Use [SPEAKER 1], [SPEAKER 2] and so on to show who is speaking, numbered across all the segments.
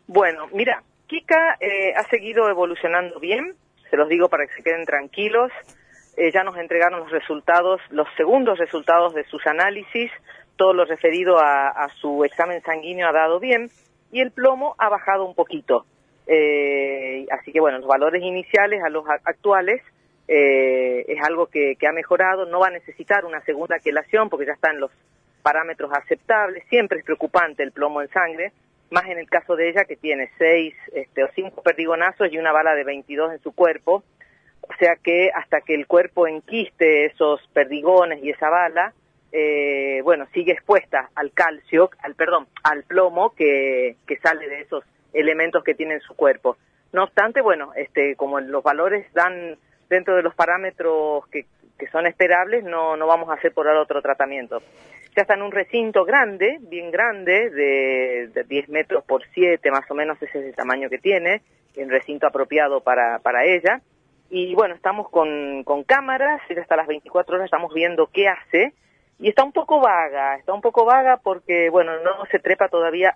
[SPEAKER 1] Bueno, mira, Kika ha seguido evolucionando bien, se los digo para que se queden tranquilos. Ya nos entregaron los resultados, los segundos resultados de sus análisis, todo lo referido a su examen sanguíneo ha dado bien, y el plomo ha bajado un poquito. Así que bueno, los valores iniciales a los actuales es algo que ha mejorado, no va a necesitar una segunda quelación porque ya está en los parámetros aceptables. Siempre es preocupante el plomo en sangre, más en el caso de ella que tiene 6 o 5 perdigonazos y una bala de 22 en su cuerpo, o sea que hasta que el cuerpo enquiste esos perdigones y esa bala, bueno, sigue expuesta al calcio, al plomo que sale de esos elementos que tiene en su cuerpo. No obstante, bueno, como los valores dan dentro de los parámetros que son esperables, no vamos a hacer por ahora otro tratamiento. Ya está en un recinto grande, bien grande, de 10 metros por 7, más o menos ese es el tamaño que tiene, el recinto apropiado para ella. Y bueno, estamos con cámaras, ella hasta las 24 horas estamos viendo qué hace, y está un poco vaga porque, bueno, no se trepa todavía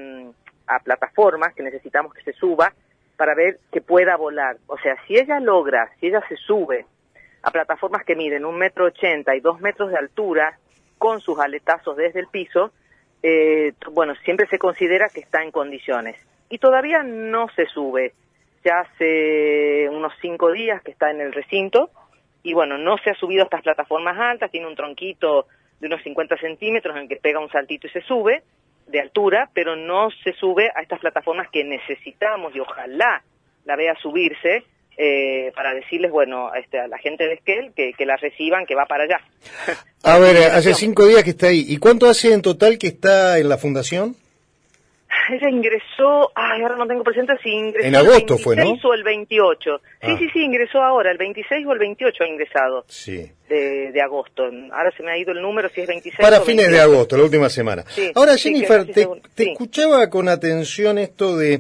[SPEAKER 1] a plataformas que necesitamos que se suba para ver que pueda volar. O sea, si ella se sube a plataformas que miden 1,80 m y 2 metros de altura, con sus aletazos desde el piso, bueno, siempre se considera que está en condiciones. Y todavía no se sube. Ya hace unos 5 días que está en el recinto, y bueno, no se ha subido a estas plataformas altas, tiene un tronquito de unos 50 centímetros en el que pega un saltito y se sube de altura, pero no se sube a estas plataformas que necesitamos, y ojalá la vea subirse, para decirles, bueno, a la gente de Esquel que la reciban, que va para allá.
[SPEAKER 2] A ver, hace 5 días que está ahí. ¿Y cuánto hace en total que está en la fundación?
[SPEAKER 1] Ella ingresó, ahora no tengo presente si ingresó
[SPEAKER 2] en agosto
[SPEAKER 1] el 26
[SPEAKER 2] fue, ¿no?
[SPEAKER 1] o el 28. Sí, ingresó ahora, el 26 o el 28 ha ingresado.
[SPEAKER 2] Sí.
[SPEAKER 1] De agosto. Ahora se me ha ido el número, si es 26
[SPEAKER 2] para
[SPEAKER 1] o
[SPEAKER 2] fines
[SPEAKER 1] 28.
[SPEAKER 2] de agosto, la última semana.
[SPEAKER 1] Sí,
[SPEAKER 2] ahora, Jennifer, te
[SPEAKER 1] sí.
[SPEAKER 2] escuchaba con atención esto de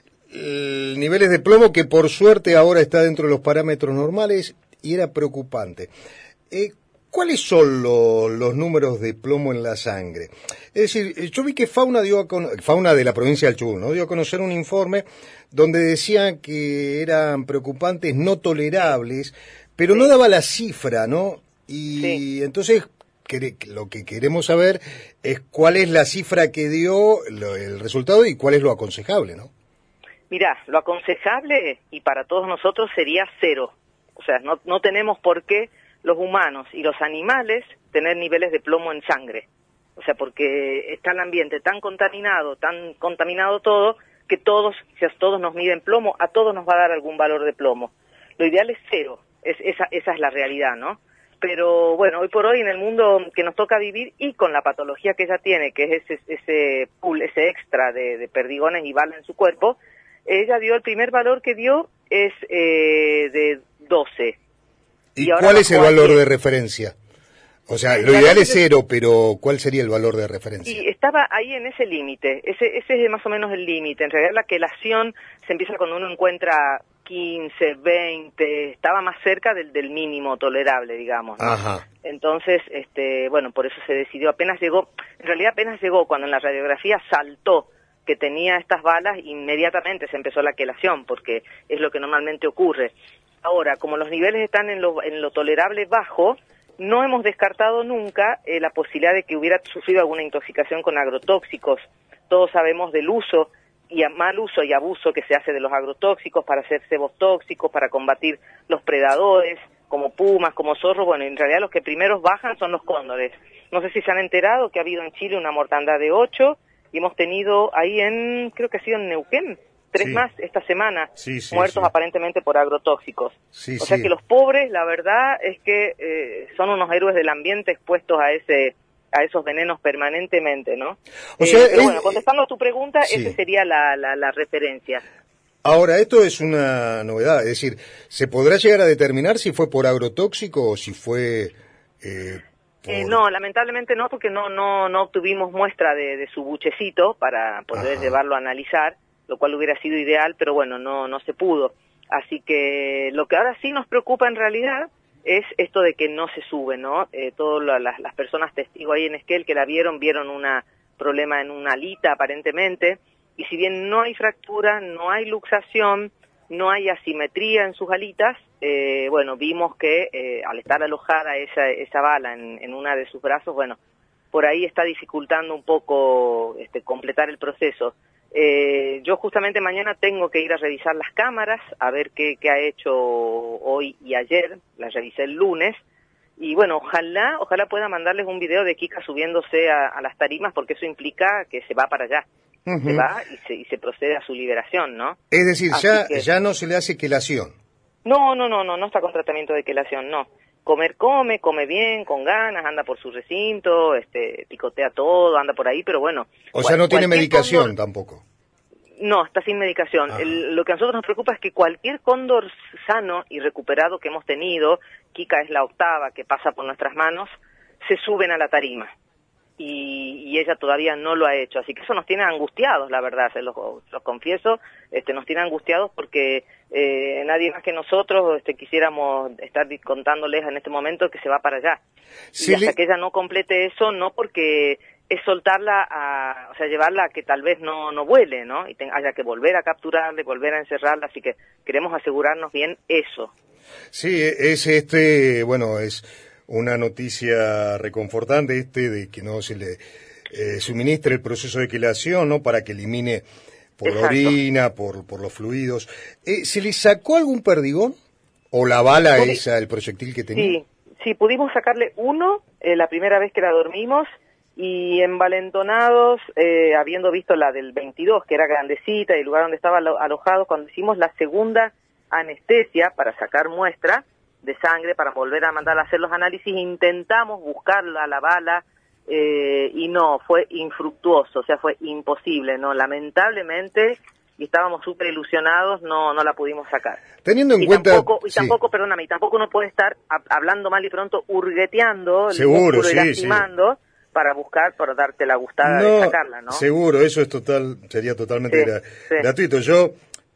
[SPEAKER 2] niveles de plomo, que por suerte ahora está dentro de los parámetros normales, y era preocupante. ¿Cuáles son los números de plomo en la sangre? Es decir, yo vi que Fauna de la provincia del Chubut, ¿no?, dio a conocer un informe donde decían que eran preocupantes, no tolerables, pero no daba la cifra, ¿no? Y entonces lo que queremos saber es cuál es la cifra que dio el resultado y cuál es lo aconsejable, ¿no?
[SPEAKER 1] Mirá, lo aconsejable, y para todos nosotros, sería 0. O sea, no tenemos por qué los humanos y los animales tener niveles de plomo en sangre. O sea, porque está el ambiente tan contaminado todo, que si a todos nos miden plomo, a todos nos va a dar algún valor de plomo. Lo ideal es 0, esa es la realidad, ¿no? Pero bueno, hoy por hoy en el mundo que nos toca vivir, y con la patología que ella tiene, que es ese pool, ese extra de perdigones y bala en su cuerpo, ella dio, el primer valor que dio es de 12.
[SPEAKER 2] ¿Y cuál es el valor de referencia? O sea, lo ideal es 0, pero ¿cuál sería el valor de referencia?
[SPEAKER 1] Y estaba ahí en ese límite, ese es más o menos el límite. En realidad la quelación se empieza cuando uno encuentra 15, 20, estaba más cerca del mínimo tolerable, digamos, ¿no?
[SPEAKER 2] Ajá.
[SPEAKER 1] Entonces, bueno, por eso se decidió, apenas llegó cuando en la radiografía saltó que tenía estas balas, inmediatamente se empezó la quelación, porque es lo que normalmente ocurre. Ahora, como los niveles están en lo tolerable bajo, no hemos descartado nunca la posibilidad de que hubiera sufrido alguna intoxicación con agrotóxicos. Todos sabemos del uso y mal uso y abuso que se hace de los agrotóxicos para hacer cebos tóxicos, para combatir los predadores, como pumas, como zorros. Bueno, en realidad los que primeros bajan son los cóndores. No sé si se han enterado que ha habido en Chile una mortandad de 8, y hemos tenido ahí creo que ha sido en Neuquén, 3 más esta semana, muertos aparentemente por agrotóxicos. O sea que los pobres, la verdad es que son unos héroes del ambiente expuestos a esos venenos permanentemente, ¿no? Pero bueno, contestando a tu pregunta, esa sería la referencia.
[SPEAKER 2] Ahora, esto es una novedad, es decir, ¿se podrá llegar a determinar si fue por agrotóxico o si fue
[SPEAKER 1] no, lamentablemente no, porque no obtuvimos muestra de su buchecito para poder llevarlo a analizar, lo cual hubiera sido ideal, pero bueno, no se pudo. Así que lo que ahora sí nos preocupa en realidad es esto de que no se sube, ¿no? Todas las personas testigos ahí en Esquel que la vieron un problema en una alita aparentemente, y si bien no hay fractura, no hay luxación, no hay asimetría en sus alitas, bueno, vimos que al estar alojada esa bala en una de sus brazos, bueno, por ahí está dificultando un poco completar el proceso. Yo justamente mañana tengo que ir a revisar las cámaras, a ver qué ha hecho hoy y ayer, las revisé el lunes, y bueno, ojalá pueda mandarles un video de Kika subiéndose a las tarimas, porque eso implica que se va para allá, se va y se procede a su liberación, ¿no?
[SPEAKER 2] Es decir, ya no se le hace quelación.
[SPEAKER 1] No está con tratamiento de quelación, no. Come bien, con ganas, anda por su recinto, picotea todo, anda por ahí, pero bueno.
[SPEAKER 2] O sea, no tiene medicación tampoco.
[SPEAKER 1] No, está sin medicación. Lo que a nosotros nos preocupa es que cualquier cóndor sano y recuperado que hemos tenido, Kika es la octava que pasa por nuestras manos, se suben a la tarima. Y ella todavía no lo ha hecho, así que eso nos tiene angustiados, la verdad, se los confieso, nos tiene angustiados porque nadie más que nosotros quisiéramos estar contándoles en este momento que se va para allá. Y hasta que ella no complete eso, no, porque es soltarla, o sea, llevarla a que tal vez no vuele, ¿no? Y haya que volver a capturarla, volver a encerrarla, así que queremos asegurarnos bien eso.
[SPEAKER 2] Sí, es bueno, es una noticia reconfortante de que no se le suministre el proceso de quelación, ¿no? Para que elimine por la orina, por los fluidos. ¿Se le sacó algún perdigón? ¿O la bala esa, el proyectil que tenía?
[SPEAKER 1] Sí, pudimos sacarle uno la primera vez que la dormimos, y envalentonados, habiendo visto la del 22, que era grandecita, y el lugar donde estaba alojado, cuando hicimos la segunda anestesia para sacar muestra de sangre, para volver a mandar a hacer los análisis, intentamos buscarla, la bala, y no, fue infructuoso, o sea, fue imposible, ¿no? Lamentablemente, y estábamos súper ilusionados, no la pudimos sacar.
[SPEAKER 2] Teniendo en cuenta...
[SPEAKER 1] Tampoco, perdóname, y tampoco uno puede estar hablando mal y pronto hurgueteando,
[SPEAKER 2] seguro,
[SPEAKER 1] y lastimando, para darte la gustada de sacarla, ¿no?
[SPEAKER 2] Seguro, eso es sería totalmente gratuito. Yo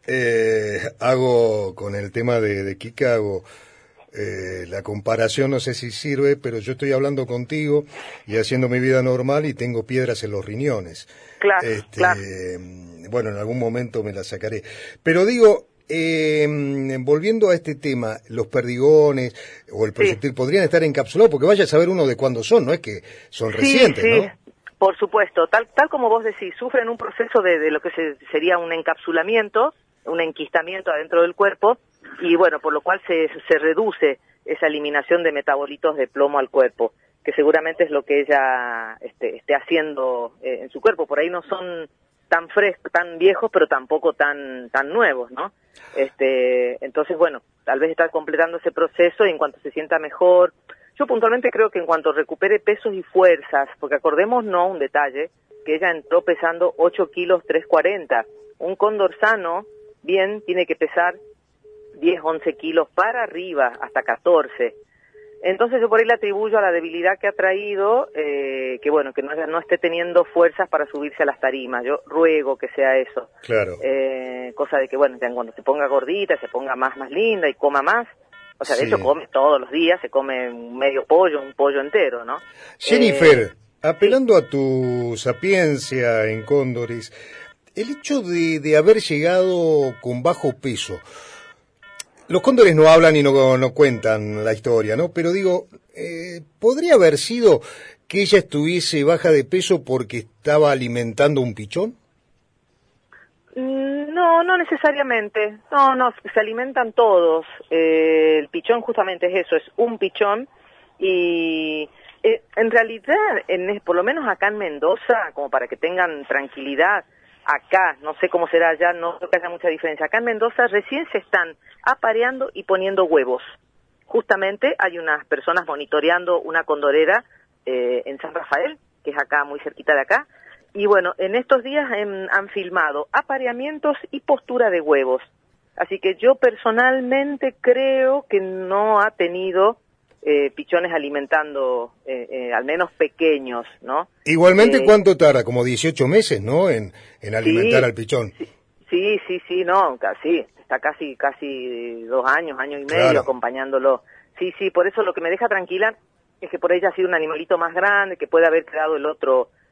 [SPEAKER 2] hago, con el tema de Kika, hago la comparación, no sé si sirve, pero yo estoy hablando contigo y haciendo mi vida normal y tengo piedras en los riñones.
[SPEAKER 1] Claro.
[SPEAKER 2] Bueno, en algún momento me las sacaré. Pero digo, volviendo a este tema, los perdigones o el proyectil podrían estar encapsulados, porque vaya a saber uno de cuándo son, no es que son recientes, ¿no?
[SPEAKER 1] Por supuesto, tal como vos decís, sufren un proceso de lo que sería un encapsulamiento, un enquistamiento adentro del cuerpo, y bueno, por lo cual se reduce esa eliminación de metabolitos de plomo al cuerpo, que seguramente es lo que ella esté haciendo en su cuerpo. Por ahí no son tan frescos, tan viejos, pero tampoco tan nuevos, ¿no? Entonces, bueno, tal vez está completando ese proceso, y en cuanto se sienta mejor, yo puntualmente creo que en cuanto recupere pesos y fuerzas, porque acordémonos un detalle, que ella entró pesando 8 kilos 340, un cóndor sano, bien, tiene que pesar 10, 11 kilos para arriba, hasta 14. Entonces yo por ahí le atribuyo a la debilidad que ha traído, que bueno, que no esté teniendo fuerzas para subirse a las tarimas. Yo ruego que sea eso.
[SPEAKER 2] Claro.
[SPEAKER 1] Cosa de que, bueno, cuando se ponga gordita, se ponga más linda y coma más. O sea, de hecho come todos los días, se come medio pollo, un pollo entero, ¿no?
[SPEAKER 2] Jennifer, apelando a tu sapiencia en cóndores, el hecho de haber llegado con bajo peso, los cóndores no hablan y no cuentan la historia, ¿no? Pero digo, ¿podría haber sido que ella estuviese baja de peso porque estaba alimentando un pichón?
[SPEAKER 1] No necesariamente. No, se alimentan todos. El pichón justamente es eso, es un pichón. Y en realidad, por lo menos acá en Mendoza, como para que tengan tranquilidad, acá, no sé cómo será allá, no creo que haya mucha diferencia. Acá en Mendoza recién se están apareando y poniendo huevos. Justamente hay unas personas monitoreando una condorera en San Rafael, que es acá muy cerquita de acá. Y bueno, en estos días han filmado apareamientos y postura de huevos. Así que yo personalmente creo que no ha tenido pichones alimentando, al menos pequeños, ¿no?
[SPEAKER 2] Igualmente, ¿cuánto tarda? Como 18 meses, ¿no? En alimentar al pichón.
[SPEAKER 1] Sí, no, casi, está casi 2 años, año y medio acompañándolo. Sí, por eso lo que me deja tranquila es que por ella ha sido un animalito más grande, que puede haber creado el otro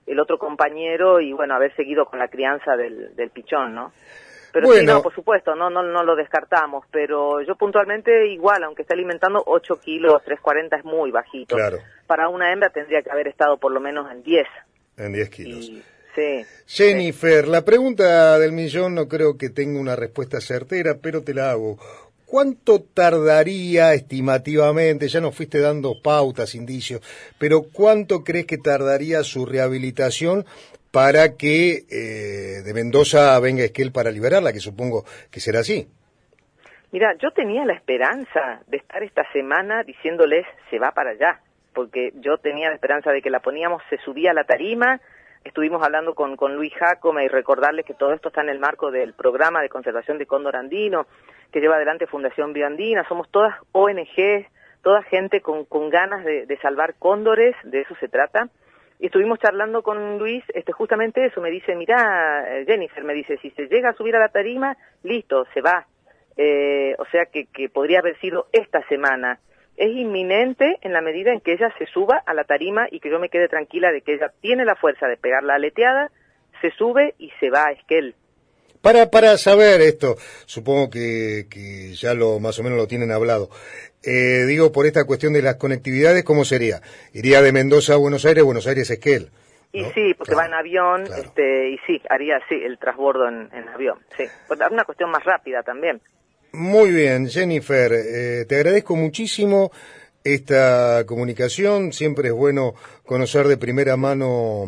[SPEAKER 1] el otro compañero y bueno, haber seguido con la crianza del pichón, ¿no? Pero
[SPEAKER 2] bueno,
[SPEAKER 1] sí, no, por supuesto, no lo descartamos, pero yo puntualmente igual, aunque esté alimentando 8 kilos, 340 es muy bajito.
[SPEAKER 2] Claro.
[SPEAKER 1] Para una hembra tendría que haber estado por lo menos en 10.
[SPEAKER 2] En 10 kilos.
[SPEAKER 1] Sí.
[SPEAKER 2] Jennifer, sí. La pregunta del millón no creo que tenga una respuesta certera, pero te la hago. ¿Cuánto tardaría estimativamente, ya nos fuiste dando pautas, indicios, pero cuánto crees que tardaría su rehabilitación para que de Mendoza venga Esquel para liberarla, que supongo que será así?
[SPEAKER 1] Mira, yo tenía la esperanza de estar esta semana diciéndoles se va para allá, porque yo tenía la esperanza de que la poníamos, se subía a la tarima. Estuvimos hablando con Luis Jacome y recordarles que todo esto está en el marco del programa de conservación de cóndor andino que lleva adelante Fundación Bioandina. Somos todas ONG, toda gente con ganas de salvar cóndores, de eso se trata. Y estuvimos charlando con Luis, justamente eso, me dice, mirá, Jennifer, me dice, si se llega a subir a la tarima, listo, se va. O sea que podría haber sido esta semana. Es inminente en la medida en que ella se suba a la tarima y que yo me quede tranquila de que ella tiene la fuerza de pegar la aleteada, se sube y se va a Esquel.
[SPEAKER 2] Para saber esto, supongo que ya más o menos lo tienen hablado. Digo, por esta cuestión de las conectividades, ¿cómo sería? ¿Iría de Mendoza a Buenos Aires a Esquel?
[SPEAKER 1] Y
[SPEAKER 2] ¿no?
[SPEAKER 1] sí, porque
[SPEAKER 2] claro,
[SPEAKER 1] va en avión,
[SPEAKER 2] claro.
[SPEAKER 1] Y sí, haría el transbordo en avión, sí. Una cuestión más rápida también.
[SPEAKER 2] Muy bien, Jennifer, te agradezco muchísimo esta comunicación. Siempre es bueno conocer de primera mano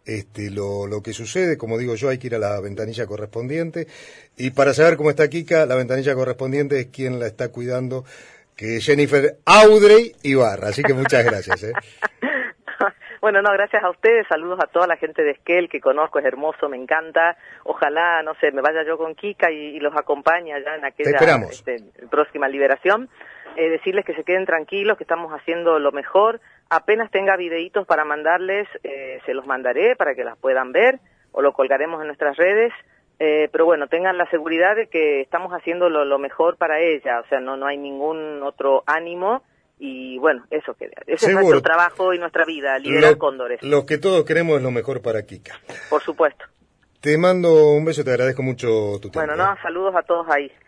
[SPEAKER 2] lo que sucede. Como digo yo, hay que ir a la ventanilla correspondiente. Y para saber cómo está Kika, la ventanilla correspondiente es quien la está cuidando, que es Jennifer Audrey Ibarra. Así que muchas gracias.
[SPEAKER 1] Bueno, no, gracias a ustedes, saludos a toda la gente de Esquel que conozco, es hermoso, me encanta. Ojalá, no sé, me vaya yo con Kika y los acompañe allá en aquella próxima liberación. Decirles que se queden tranquilos, que estamos haciendo lo mejor. Apenas tenga videitos para mandarles, se los mandaré para que las puedan ver o lo colgaremos en nuestras redes. Pero bueno, tengan la seguridad de que estamos haciendo lo mejor para ella, o sea, no hay ningún otro ánimo. Y bueno, ese es nuestro trabajo y nuestra vida, liberar cóndores.
[SPEAKER 2] Lo que todos queremos es lo mejor para Kika.
[SPEAKER 1] Por supuesto.
[SPEAKER 2] Te mando un beso, te agradezco mucho tu tiempo.
[SPEAKER 1] Bueno, saludos a todos ahí.